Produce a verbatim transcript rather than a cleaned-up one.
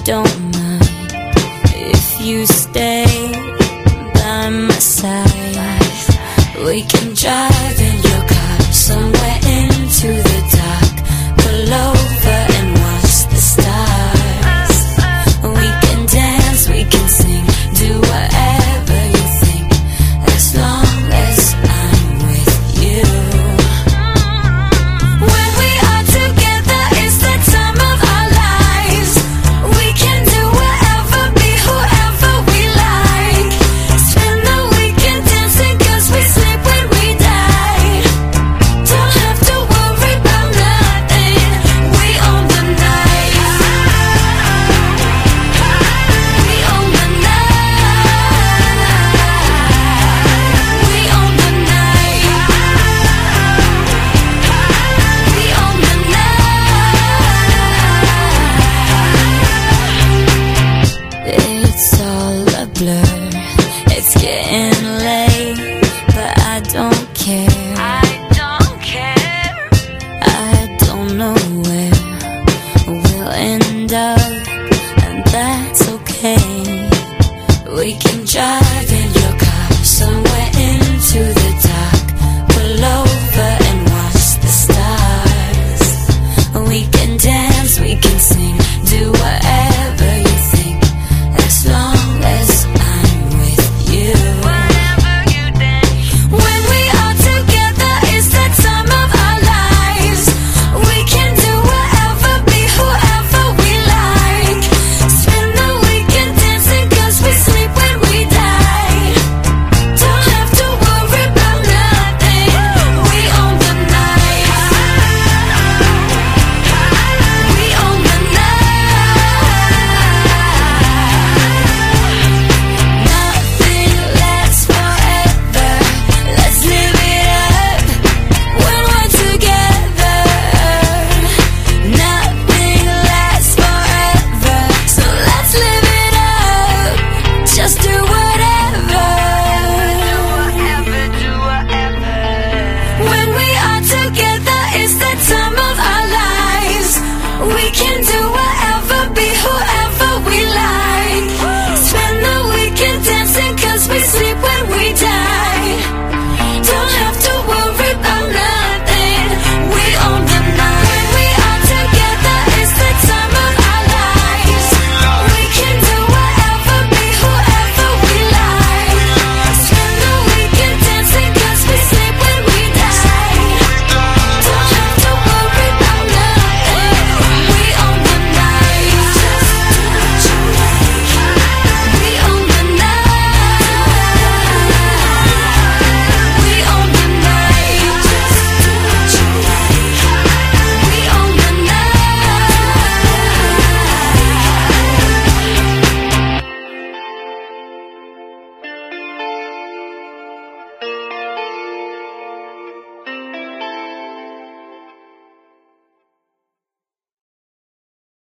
don't mind if you stay by my side. We can drive in your car somewhere into the dark, pull over and watch the stars. We can dance, we can sing, do whatever you think, as long as I'm with you. When we are together, it's the time of our lives. We can do whatever, be whoever we like. Spend the weekend dancing, cause we sleep when we die. Don't have to worry about nothing, we own the night. We own the night. We own the night. We own the night. It's all a blur, it's getting late, but I don't care. I don't care. I don't know where we'll end up, and that's okay. We can drive in your car somewhere into the dark, pull over and watch the stars. We can dance, we can sing, do whatever you think, as long as I'm with you. Whatever you think. When we are together, it's the time of our lives. We can do whatever, be whoever we like. Spend the weekend dancing, cause we sleep when we die. Don't have to worry about nothing, we own the night. We own the night. Nothing lasts forever, let's live it up when we're together. Nothing lasts forever, so let's live it up. Just do whatever. Do whatever. When we are together, it's the time of our lives. We can do